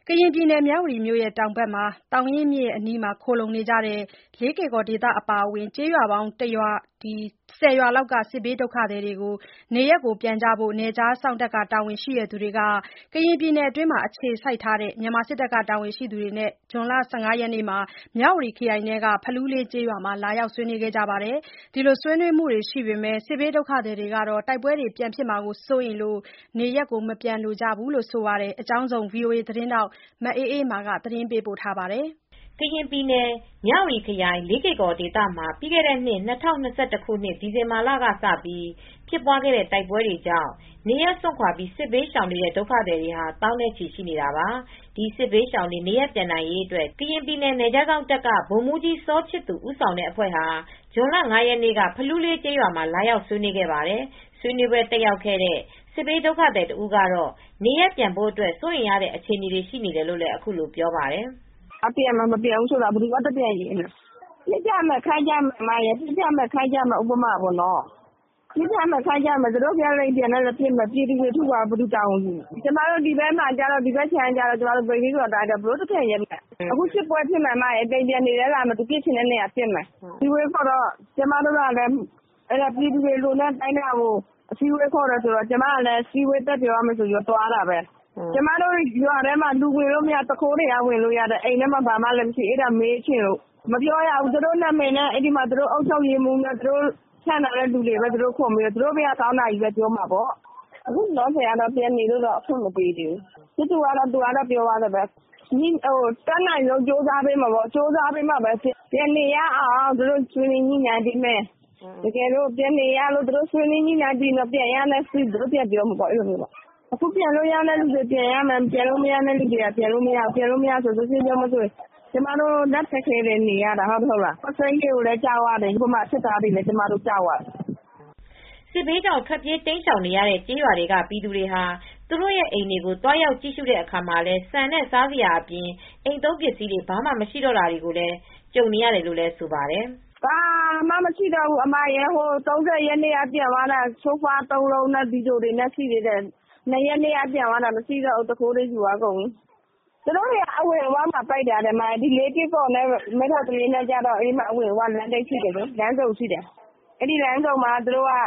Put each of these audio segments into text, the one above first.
ကရင်ပြည်နယ် မြဝတီမြို့တောင်ဘက် သောင်ရင်းမြစ်အနီးမှာ ခိုလှုံနေကြတဲ့ လေးကေ့ကော်ဒေသအပါအဝင် ကျေးရွာပေါင်း ၁၀ ရွာလောက်က စစ်ဘေးဒုက္ခသည်တွေကို နေရပ်ပြန်ကြဖို့ နယ်ခြားစောင့်တပ်တာဝန်ရှိသူတွေက ကရင်ပြည်နယ်အတွင်း အခြေစိုက်ထားတဲ့ မြန်မာစစ်တပ်တာဝန်ရှိသူတွေနဲ့ ဇွန်လ ၁၅ ရက်နေ့မှာ မြဝတီခရိုင်ထဲက ဖလူးလေးကျေးရွာမှာ လာရောက်ဆွေးနွေးခဲ့ကြပါတယ်။ ဆွေးနွေးမှုတွေရှိပေမယ့် စစ်ဘေးဒုက္ခသည်တွေကတော့ တိုက်ပွဲတွေပြန်ဖြစ်မှာစိုးရိမ်လို့ နေရပ်မပြန်လိုကြဘူးလို့ ဆိုပါတယ်။ အကြောင်းစုံကို ဗွီအိုအေသတင်းထောက် မအေးအေးမာက သတင်းပေးပို့ထားပါတယ်။ကရင်ပြည်နယ် မြဝတီခရိုင် လေးကေ့ကော်ဒေသမှာ ပြီးခဲ့တဲ့နှစ် ၂၀၂၁ ခုနှစ် ဒီဇင်ဘာလကစပြီး ဖြစ်ပွားခဲ့တဲ့ တိုက်ပွဲတွေကြောင့် နေရပ်စွန့်ခွာပြီး စစ်ဘေးရှောင်နေတဲ့ ဒုက္ခသည်တွေ သောင်းနဲ့ချီရှိနေတာပါ။ ဒီစစ်ဘေးရှောင်တွေ နေရပ်ပြန်နိုင်ရေးအတွက် ကရင်ပြည်နယ် နယ်ခြားစောင့်တပ်က ဗိုလ်မှူးကြီးစောချစ်သူ ဦးဆောင်တဲ့အဖွဲ့ဟာ ဇွန်လ ၅ ရက်နေ့က ဖလူးလေးကျေးရွာမှာ လာရောက်ဆွေးနွေးခဲ့ပါတယ်။ ဆွေးနွေးပွဲတက်ရောက်ခဲ့တဲ့ စစ်ဘေးဒုက္ခသည်တဦးကတော့ နေရပ်ပြန်ဖို့အတွက် စိုးရိမ်ရတဲ့အခြေအနေတွေရှိနေတယ်လို့ အခုလိုပြောပါတယ်။ "ပြန်မယ် မပြန်ဘူးဆိုတာ ဘယ်သူက ပြန်ရေးလဲ။ ပစ်ကြမယ် ခိုက်ကြမယ်။ ဥပမာပေါ့နော်။ ပစ်ကြမယ် ခိုက်ကြမယ် သူတို့ပြန်လည်း ပြန်ပစ်မယ်။ ပြည်သူတွေ ထုခွါရင် ဘယ်သူတာဝန်ယူမလဲ။ ကျမတို့ ဒီဘက်ခြမ်းကျတော့ ပိန္နဲကျွန်းဘက်မှာ ဘယ်လိုပြန်ရဲမလဲ။ အခုစစ်ပွဲဖြစ်မယ်။ အိမ်ပြန်နေရဲလားမသိဘူး။ ပစ်ချင်တဲ့နေရာပစ်မယ်။ အစည်းအဝေးခေါ်တော့ ကျမတို့ကလည်း ပြည်သူတွေလိုတဲ့ အတိုင်းအတာကို အစည်းအဝေးခေါ်တယ်ဆိုတော့ ကျမကလည်း အစည်းအဝေးတက်ပြောရမယ်ဆိုပြီး သွားတာပဲ။ ကျမတို့ရွာထဲမှာ လူဝင်လို့မရ သူခိုးတွေက ဝင်လို့ရတယ်။ အိမ်ထဲမှာ ဘာမှမရှိ အဲဒါမေးချင်လို့။ မပြောရဘူး သူတို့နာမည်နဲ့ အုပ်ချုပ်ရေးမှူးနဲ့ သူတို့ခန့်ထားတဲ့လူတွေပဲ ခေါ်မေးတယ်။ သူတို့ဘက်က ကောင်းတာပဲပြောမှာပေါ့။ အခုလောလောဆယ်ကတော့ ပြန်နေလို့တော့ အခွင့်မပေးသေးဘူး။ ဖြစ်သူကတော့ ပြောသွားတယ်ပဲ တတ်နိုင်ဆုံးကြိုးစားပေးမယ်ပေါ့။ ကြိုးစားပေးမှပဲ ပြန်နေရအောင် သူတို့ဆွေးနွေးညှိနှိုင်းပေးမယ်။ တကယ်လို့ ပြန်နေရလို့ သူတို့ဆွေးနွေးညှိနှိုင်းပြီး ပြန်ရမယ်ဆိုရင် သူတို့ပြန်ပြောမှာပေါ့။ အခုပြန်လို့ရတဲ့လူတွေ ပြန်ရမယ်။ ပြန်လို့မရတဲ့လူတွေက ပြန်လို့မရဘူး။ ပြန်လို့မရဆိုရင် ကျမတို့ လက်ခက်ခဲနဲ့နေရတာ ဟုတ်မဟုတ်လား။ ပုဆိန်တွေကိုလည်း ကြောက်ရတယ်။ ဟိုမှာစစ်သားတွေကိုလည်း ကျမတို့ ကြောက်ရတယ်။ " စစ်ဘေးကြောင့် ထွက်ပြေးတိမ်းရှောင်နေရတဲ့ ကျေးရွာတွေက ပြည်သူတွေဟာ သူတို့ရဲ့အိမ်တွေကို သွားရောက်ကြည့်ရှုတဲ့အခါမှာလည်း ဆန်နဲ့ စားစရာအပြင် အိမ်သုံးပစ္စည်းတွေ ဘာမှမရှိတော့တာတွေကိုလည်း ကြုံနေရတယ်လို့ ဆိုပါတယ်။ "ဘာမှမရှိတော့ဘူး။ ၃၀ ရက်နေ့က ပြန်သွားတာ ဆိုဖ ၃ လုံးနဲ့ ဗီဒိုတွေရှိသေးတယ်။ ၂ ရက်နေ့က ပြန်သွားတာ မရှိတော့ဘူး။ သူခိုးတွေယူသွားကုန်ပြီ။ သူတို့တွေက အဝင်အဝမှာ ပိတ်ထားတယ်။ လေးကေ့ကော်နဲ့ မဲ့ထော်သလေးနဲ့ အဝင်အဝလမ်းဆုံရှိတယ်။ အဲဒီလမ်းဆုံမှာ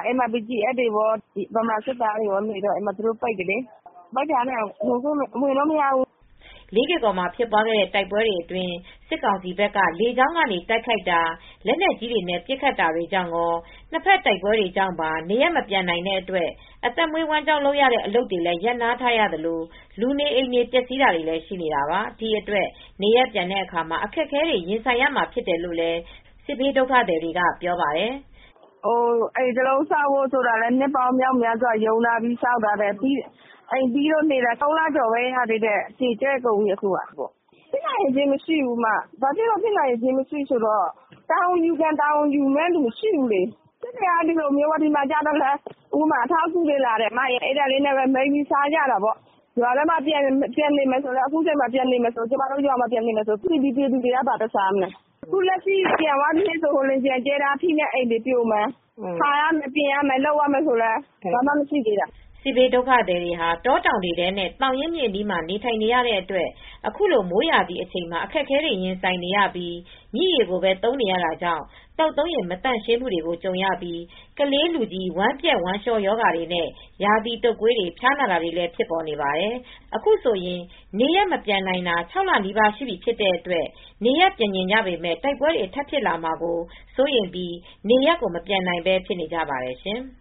BGF တွေကော ဗမာစစ်သားတွေကောနေတော့ သူတို့ပိတ်တယ်လေ။ ပိတ်ထားတော့ ဝင်လို့မရဘူး။ " လေးကေ့ကော်မှာဖြစ်ပွားတဲ့ တိုက်ပွဲတွေအတွင်း စစ်ကောင်စီဘက်က လေကြောင်းကနေ တိုက်ခိုက်တာ လက်နက်ကြီးတွေနဲ့ ပစ်ခတ်တာတွေကြောင့်ရော နှစ်ဘက်တိုက်ပွဲတွေကြောင့်ပါ နေရပ်မပြန်နိုင်တဲ့အတွက် အသက်မွေးဝမ်းကျောင်းလုပ်ရတဲ့ အလုပ်တွေလည်း ရပ်နားထားရသလို လူနေအိမ်တွေ ပျက်စီးတာတွေလည်း ရှိနေတာပါ။ ဒီအတွက် နေရပ်ပြန်တဲ့အခါမှာ အခက်အခဲတွေ ရင်ဆိုင်ရမှာဖြစ်တယ်လို့လည်း စစ်ဘေးဒုက္ခသည်တွေက ပြောပါတယ်။ "အိမ်တလုံးဆောက်ဖို့ဆိုတာလည်း နှစ်ပေါင်းမြောက်မြားစွာ ရုန်းကန်ပြီးဆောက်ထားတယ်။ အိမ်ပြီးလို့နေတာ ၃ လကျော်ပဲရသေးတယ်။ ကြေကြဲကုန်ပြီအခုက။ ဖြစ်နိုင်ခြင်းမရှိဘူး။ ဘာဖြစ်လို့ဖြစ်နိုင်ခြင်းမရှိလဲဆိုတော့ တာဝန်ယူမယ့်သူမရှိဘူးလေ။ စစ်တွေက ဒီမှာလည်း အထောက်အကူတွေလာတယ်။ အဲဒါလေးနဲ့ မှီပြီးစားကြတာပေါ့။ ရွာထဲမှာပြန်နေမယ်ဆိုလည်း အခုချိန်မှာ ကျမတို့ရွာမှာပြန်နေမယ်ဆိုရင် ပြည်သူတွေက ဘာအတွက်စားမလဲ။ အခုလက်ရှိပြန်သွားပြီးဆိုရင် ကြယ်တာထိနဲ့ အိမ်တွေပြိုမယ်။ ခါရမယ် ပြင်ရမယ် လုပ်ရမယ်ဆိုလည်း ဘာမှမရှိသေးတာ။ " စစ်ဘေးဒုက္ခသည်တွေဟာ တောတောင်တွေထဲနဲ့ သောင်ရင်းမြစ်အနီးမှာ နေထိုင်နေရတဲ့အတွက် အခုလို မိုးရာသီအချိန်မှာ အခက်အခဲတွေ ရင်ဆိုင်နေရပြီး မြစ်ရေကိုပဲ သုံးနေရတာကြောင့် သောက်သုံးရေ မသန့်ရှင်းမှုတွေကို ကြုံရပြီး ကလေးလူကြီး ဝမ်းပျက်ဝမ်းလျှောရောဂါတွေနဲ့ ရာသီတုပ်ကွေးတွေ ဖျားနာတာတွေလည်း ဖြစ်ပေါ်နေပါတယ်။ အခုဆိုရင် နေရပ်မပြန်နိုင်တာ ၆ လနီးပါးရှိပြီဖြစ်တဲ့အတွက် နေရပ်ပြန်ချင်ကြပေမယ့် တိုက်ပွဲတွေ ထပ်ဖြစ်လာမှာကို စိုးရိမ်ပြီး နေရပ်ကို မပြန်နိုင်ဘဲ ဖြစ်နေကြပါတယ်ရှင်။